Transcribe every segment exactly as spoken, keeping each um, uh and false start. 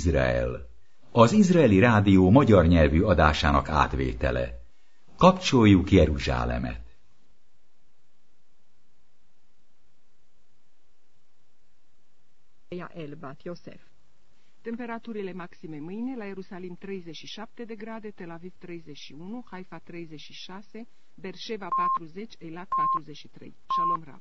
Izrael, az Izraeli Rádió magyar nyelvű adásának átvétele. Kapcsoljuk Jeruzsálemet! El Bat Yosef. Temperaturile maxime mâine la Ierusalim treizeci și șapte de grade, Tel Aviv treizeci și unu, Haifa treizeci și șase, Beersheva patruzeci, Eilat patruzeci și trei. Shalom Rav.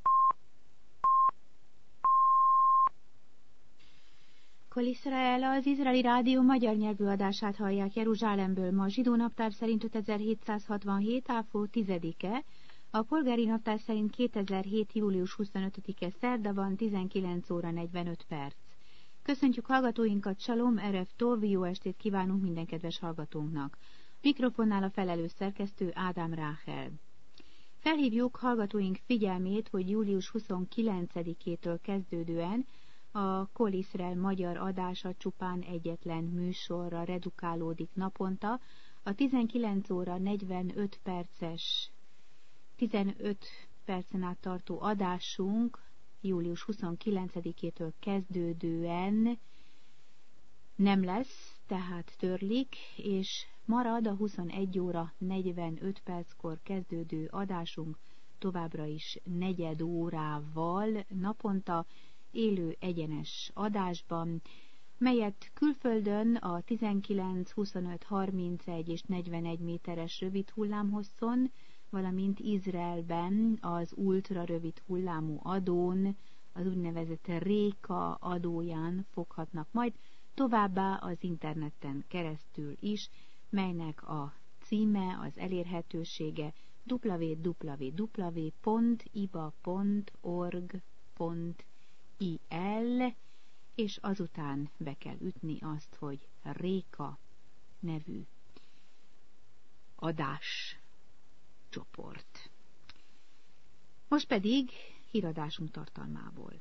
Kol Israel, az Izraeli Rádió magyar nyelvű adását hallják Jeruzsálemből ma zsidó naptár szerint ötezer-hétszázhatvanhét. áfó tizedike, a polgári naptár szerint kétezer-hét. július huszonötödike szerda van, tizenkilenc óra negyvenöt perc. Köszöntjük hallgatóinkat, Shalom, Erev Tov, jó estét kívánunk minden kedves hallgatónknak. Mikrofonnál a felelős szerkesztő Ádám Ráhel. Felhívjuk hallgatóink figyelmét, hogy július huszonkilencedikétől kezdődően a Kol Israel magyar adása csupán egyetlen műsorra redukálódik naponta. A tizenkilenc óra negyvenöt perces, tizenöt percen át tartó adásunk július huszonkilencedikétől kezdődően nem lesz, tehát törlik, és marad a huszonegy óra negyvenöt perckor kezdődő adásunk továbbra is negyed órával naponta, élő egyenes adásban, melyet külföldön a tizenkilenc, huszonöt, harmincegy és negyvenegy méteres rövid hullámhosszon, valamint Izraelben az ultra rövid hullámú adón, az úgynevezett Réka adóján foghatnak majd, továbbá az interneten keresztül is, melynek a címe, az elérhetősége double-u double-u double-u pont i b a pont org pont i l, és azután be kell ütni azt, hogy Réka nevű adás csoport. Most pedig híradásunk tartalmából.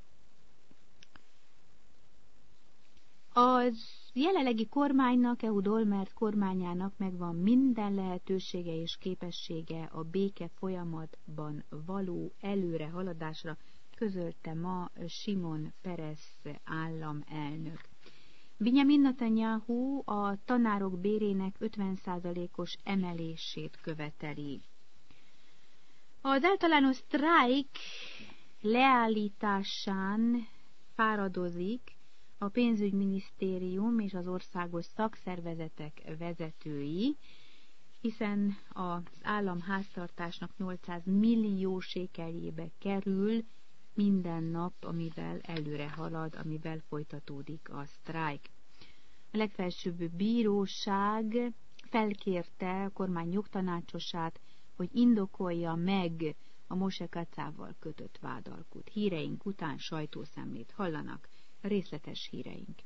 Az jelenlegi kormánynak, Ehud Olmert kormányának megvan minden lehetősége és képessége a béke folyamatban való előrehaladásra, közölte ma Simon Peres államelnök. Binyamin Netanyahu a tanárok bérének ötven százalékos emelését követeli. Az általános sztrájk leállításán fáradozik a pénzügyminisztérium és az országos szakszervezetek vezetői, hiszen az államháztartásnak nyolcszáz millió sékeljébe kerül minden nap, amivel előre halad, amivel folytatódik a sztrájk. A legfelsőbb bíróság felkérte a kormány jogtanácsosát, hogy indokolja meg a Moshe Katszával kötött vádalkut. Híreink után sajtószemlét hallanak, részletes híreink.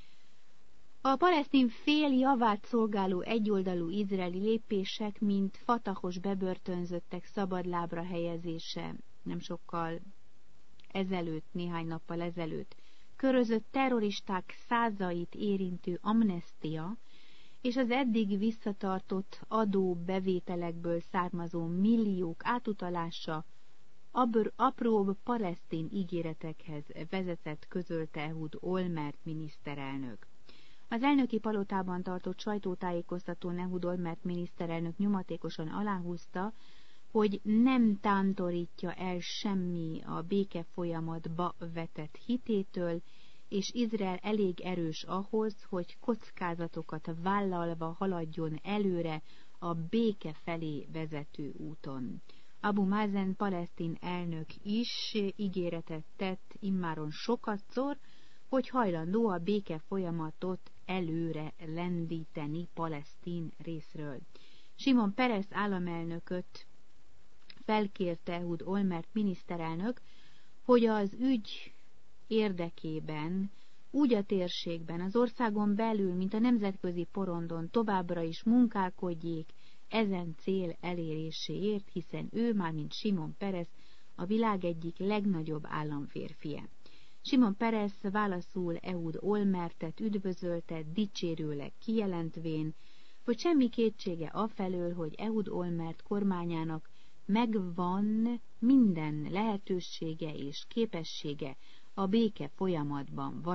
A palesztin fél javát szolgáló egyoldalú izraeli lépések, mint Fatahos bebörtönzöttek szabadlábra helyezése nem sokkal ezelőtt, néhány nappal ezelőtt, körözött terroristák százait érintő amnestia, és az eddig visszatartott adóbevételekből származó milliók átutalása apróbb palesztin ígéretekhez vezetett, közölte Ehud Olmert miniszterelnök. Az elnöki palotában tartott sajtótájékoztatón Ehud Olmert miniszterelnök nyomatékosan aláhúzta, hogy nem tántorítja el semmi a béke folyamatba vetett hitétől, és Izrael elég erős ahhoz, hogy kockázatokat vállalva haladjon előre a béke felé vezető úton. Abu Mazen palesztin elnök is ígéretet tett immáron sokatszor, hogy hajlandó a béke folyamatot előre lendíteni palesztin részről. Simon Peres államelnököt felkérte Ehud Olmert miniszterelnök, hogy az ügy érdekében úgy a térségben, az országon belül, mint a nemzetközi porondon továbbra is munkálkodjék ezen cél eléréséért, hiszen ő, mármint Simon Peres, a világ egyik legnagyobb államférfie. Simon Peres válaszul Ehud Olmertet üdvözölte, dicsérőleg kijelentvén, hogy semmi kétsége afelől, hogy Ehud Olmert kormányának megvan minden lehetősége és képessége a béke folyamatban való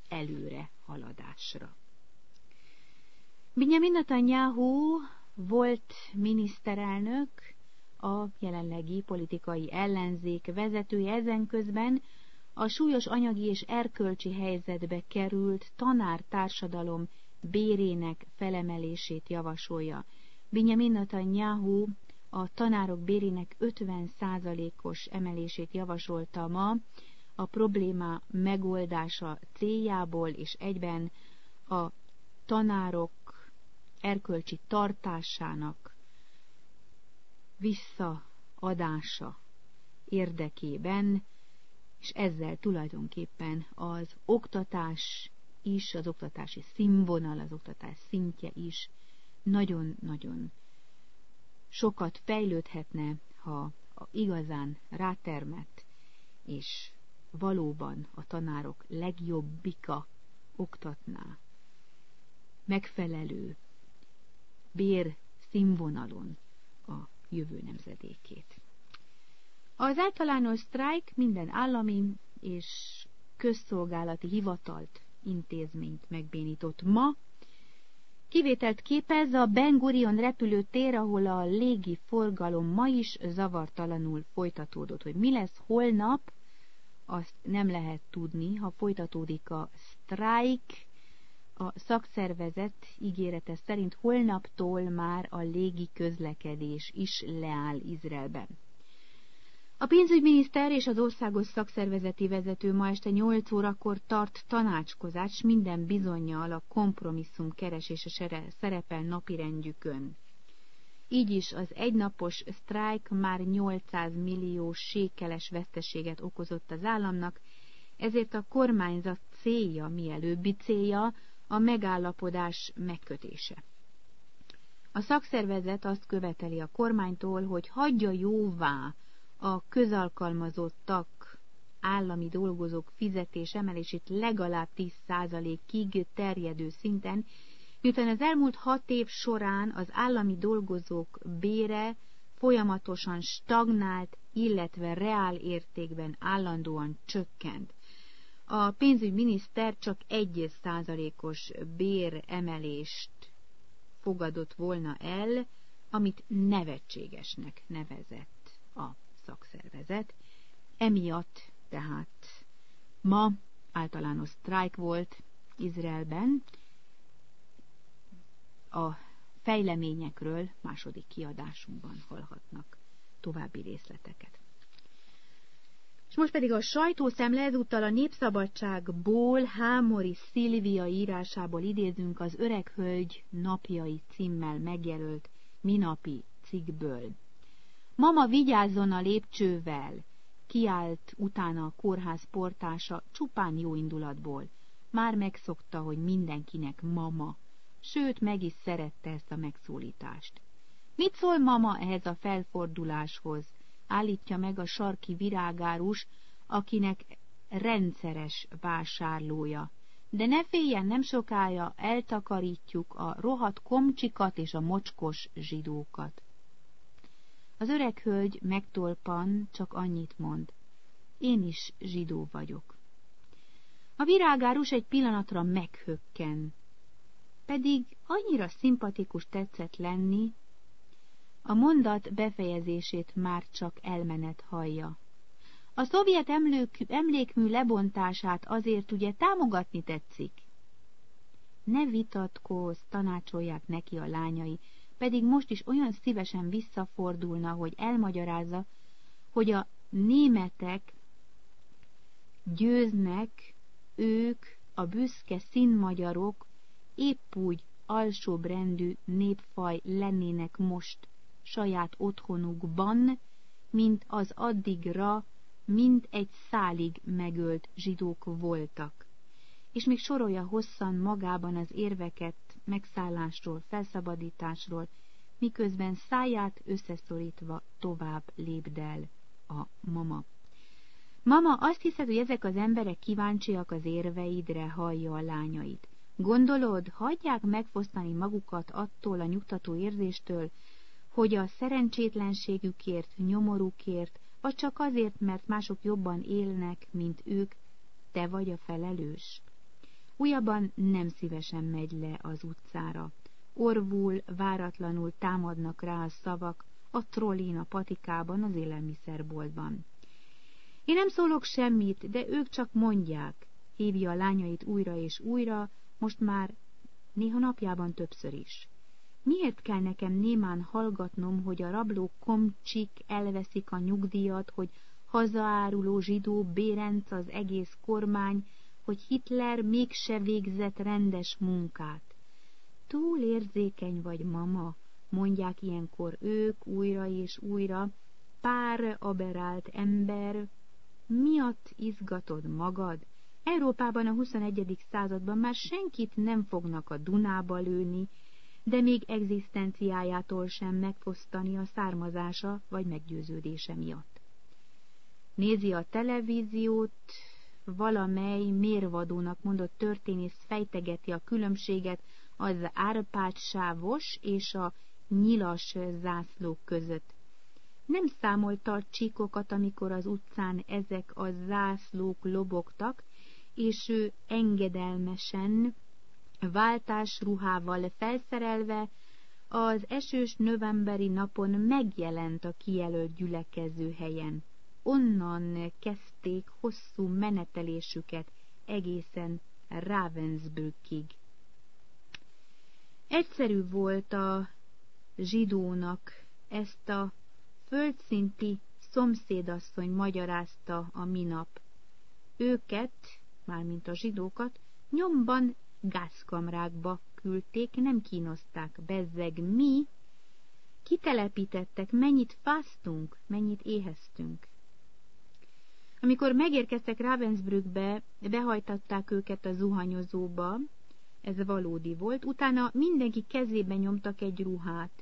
előre haladásra. Benjamin Netanyahu volt miniszterelnök, a jelenlegi politikai ellenzék vezetője, ezen közben a súlyos anyagi és erkölcsi helyzetbe került tanártársadalom bérének felemelését javasolja. Benjamin Netanyahu a tanárok bérének ötven százalékos emelését javasolta ma a probléma megoldása céljából, és egyben a tanárok erkölcsi tartásának visszaadása érdekében, és ezzel tulajdonképpen az oktatás is, az oktatási színvonal, az oktatás szintje is nagyon-nagyon sokat fejlődhetne, ha igazán rátermett, és valóban a tanárok legjobbika oktatná megfelelő bér színvonalon a jövő nemzedékét. Az általános sztrájk minden állami és közszolgálati hivatalt, intézményt megbénított ma. Kivételt képez a Ben Gurion repülőtér, ahol a légi forgalom ma is zavartalanul folytatódott. Hogy mi lesz holnap, azt nem lehet tudni, ha folytatódik a sztrájk. A szakszervezet ígérete szerint holnaptól már a légi közlekedés is leáll Izraelben. A pénzügyminiszter és az országos szakszervezeti vezető ma este nyolc órakor tart tanácskozást, minden bizonnyal a kompromisszum keresése szerepel napirendjükön. Így is az egynapos sztrájk már nyolcszáz millió sékeles veszteséget okozott az államnak, ezért a kormányzat célja, mielőbbi célja a megállapodás megkötése. A szakszervezet azt követeli a kormánytól, hogy hagyja jóvá a közalkalmazottak, állami dolgozók fizetés emelését legalább tíz százalékig terjedő szinten, miután az elmúlt hat év során az állami dolgozók bére folyamatosan stagnált, illetve reál értékben állandóan csökkent. A pénzügyminiszter csak egy százalékos béremelést fogadott volna el, amit nevetségesnek nevezett a szakszervezet. Emiatt tehát ma általános sztrájk volt Izraelben. A fejleményekről második kiadásunkban hallhatnak további részleteket. És most pedig a sajtószemle, ezúttal a Népszabadságból, Hámori Szilvia írásából idézünk az Öreg Hölgy napjai címmel megjelölt minapi cikkből. Mama, vigyázzon a lépcsővel, kiált utána a kórház portása csupán jó indulatból. Már megszokta, hogy mindenkinek mama, sőt, meg is szerette ezt a megszólítást. Mit szól mama ehhez a felforduláshoz? Állítja meg a sarki virágárus, akinek rendszeres vásárlója. De ne féljen, nem sokája eltakarítjuk a rohadt komcsikat és a mocskos zsidókat. Az öreg hölgy megtolpan csak annyit mond. Én is zsidó vagyok. A virágárus egy pillanatra meghökken, pedig annyira szimpatikus tetszett lenni, a mondat befejezését már csak elmenet hallja. A szovjet emlékmű lebontását azért ugye támogatni tetszik. Ne vitatkozz, tanácsolják neki a lányai, pedig most is olyan szívesen visszafordulna, hogy elmagyarázza, hogy a németek győznek, ők, a büszke színmagyarok épp úgy alsóbrendű népfaj lennének most saját otthonukban, mint az addigra mind egy szálig megölt zsidók voltak. És még sorolja hosszan magában az érveket megszállásról, felszabadításról, miközben száját összeszorítva tovább lépdel a mama. Mama, azt hiszed, hogy ezek az emberek kíváncsiak az érveidre, hallja a lányait. Gondolod, hagyják megfosztani magukat attól a nyugtató érzéstől, hogy a szerencsétlenségükért, nyomorukért, vagy csak azért, mert mások jobban élnek, mint ők, te vagy a felelős? Újabban nem szívesen megy le az utcára. Orvul, váratlanul támadnak rá a szavak, a trollin, a patikában, az élelmiszerboltban. Én nem szólok semmit, de ők csak mondják. Hívja a lányait újra és újra, most már néha napjában többször is. Miért kell nekem némán hallgatnom, hogy a rabló komcsik elveszik a nyugdíjat, hogy hazaáruló zsidó bérenc az egész kormány, hogy Hitler mégse végzett rendes munkát? Túl érzékeny vagy, mama, mondják ilyenkor ők újra és újra, pár aberált ember, miatt izgatod magad? Európában a huszonegyedik században már senkit nem fognak a Dunába lőni, de még egzisztenciájától sem megfosztani a származása vagy meggyőződése miatt. Nézi a televíziót, valamely mérvadónak mondott történész fejtegeti a különbséget az árpádsávos és a nyilas zászlók között. Nem számolta a csíkokat, amikor az utcán ezek a zászlók lobogtak, és ő engedelmesen, váltásruhával felszerelve, az esős novemberi napon megjelent a kijelölt gyülekező helyen. Onnan kezdték hosszú menetelésüket egészen Ravensbrückig. Egyszerű volt a zsidónak, ezt a földszinti szomszédasszony magyarázta a minap. Őket, mármint a zsidókat, nyomban gázkamrákba küldték, nem kínozták, bezzeg mi, kitelepítettek, mennyit fáztunk, mennyit éheztünk. Amikor megérkeztek Ravensbrückbe, behajtatták őket a zuhanyozóba, ez valódi volt, utána mindenki kezébe nyomtak egy ruhát.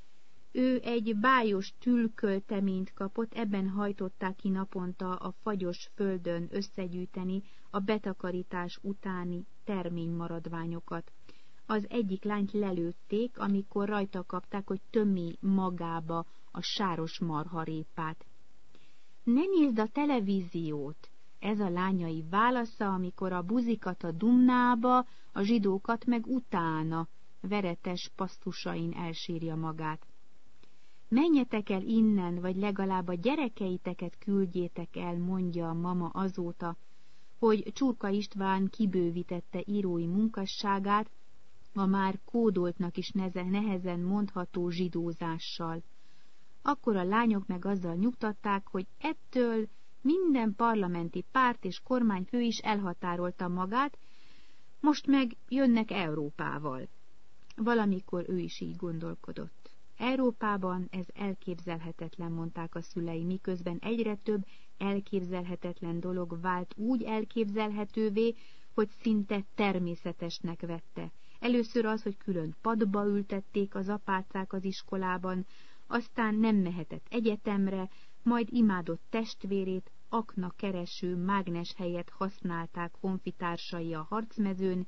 Ő egy bájos tülkölteményt kapott, ebben hajtották ki naponta a fagyos földön összegyűjteni a betakarítás utáni terménymaradványokat. Az egyik lányt lelőtték, amikor rajta kapták, hogy tömi magába a sáros marharépát. Ne nézd a televíziót! Ez a lányai válasza, amikor a buzikat a Dumnába, a zsidókat meg utána, veretes pasztusain elsírja magát. Menjetek el innen, vagy legalább a gyerekeiteket küldjétek el, mondja a mama azóta, hogy Csurka István kibővítette írói munkasságát a már kódoltnak is nehezen mondható zsidózással. Akkor a lányok meg azzal nyugtatták, hogy ettől minden parlamenti párt és kormányfő is elhatárolta magát, most meg jönnek Európával. Valamikor ő is így gondolkodott. Európában ez elképzelhetetlen, mondták a szülei, miközben egyre több elképzelhetetlen dolog vált úgy elképzelhetővé, hogy szinte természetesnek vette. Először az, hogy külön padba ültették az apácák az iskolában, aztán nem mehetett egyetemre, majd imádott testvérét, akna kereső mágnes helyett használták honfitársai a harcmezőn,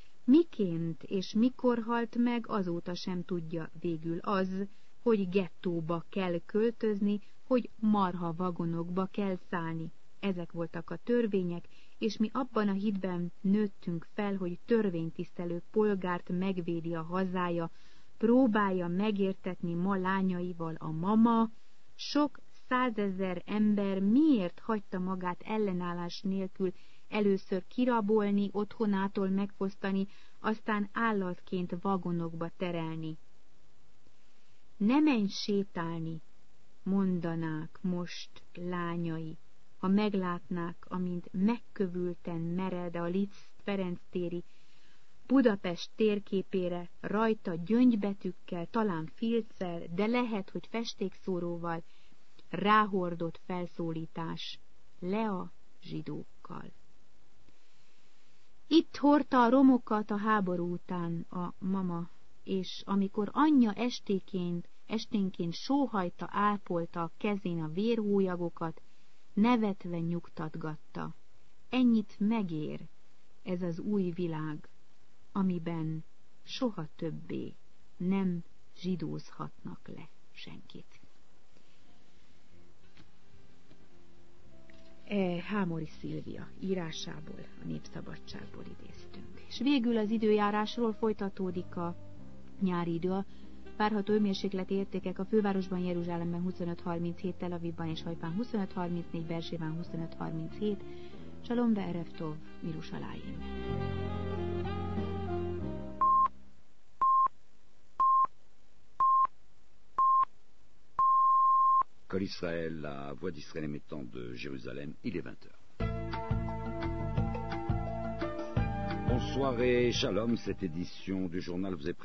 miként és mikor halt meg, azóta sem tudja, végül az, hogy gettóba kell költözni, hogy marha vagonokba kell szállni. Ezek voltak a törvények, és mi abban a hitben nőttünk fel, hogy törvénytisztelő polgárt megvédi a hazája, próbálja megértetni ma lányaival a mama, sok százezer ember miért hagyta magát ellenállás nélkül először kirabolni, otthonától megfosztani, aztán állatként vagonokba terelni. Ne menj sétálni, mondanák most lányai, ha meglátnák, amint megkövülten mered a Liszt Ferenc téri Budapest térképére, rajta gyöngybetűkkel, talán filccel, de lehet, hogy festékszóróval ráhordott felszólítás: le a zsidókkal. Itt hordta a romokat a háború után a mama, és amikor anyja estéként, esténként sóhajta ápolta a kezén a vérhólyagokat, nevetve nyugtatgatta. Ennyit megér ez az új világ, amiben soha többé nem zsidózhatnak le senkit. E. Hámori Szilvia írásából, a Népszabadságból idéztünk. És végül az időjárásról folytatódik a nyári idő. A várható hőmérsékleti értékek a fővárosban, Jeruzsálemben huszonöt harminchét, Tel Avivban és Hajfán huszonöt harmincnégy, Beersébán huszonöt harminchét, Shalom ve'erev tov, Mirushalayim. Kol Israël, la voix d'Israël émettant de Jérusalem, il est vingt heures. Bonsoir et shalom, cette édition du journal vous est